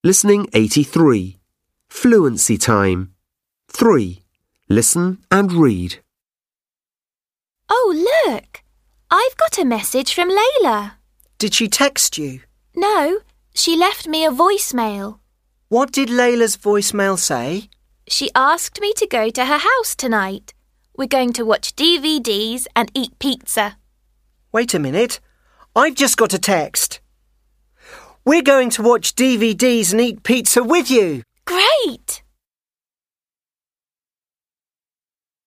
Listening 83. Fluency time. 3. Listen and read. Oh, look! I've got a message from Layla. Did she text you? No, she left me a voicemail. What did Layla's voicemail say? She asked me to go to her house tonight. We're going to watch DVDs and eat pizza. Wait a minute. I've just got a text. We're going to watch DVDs and eat pizza with you. Great!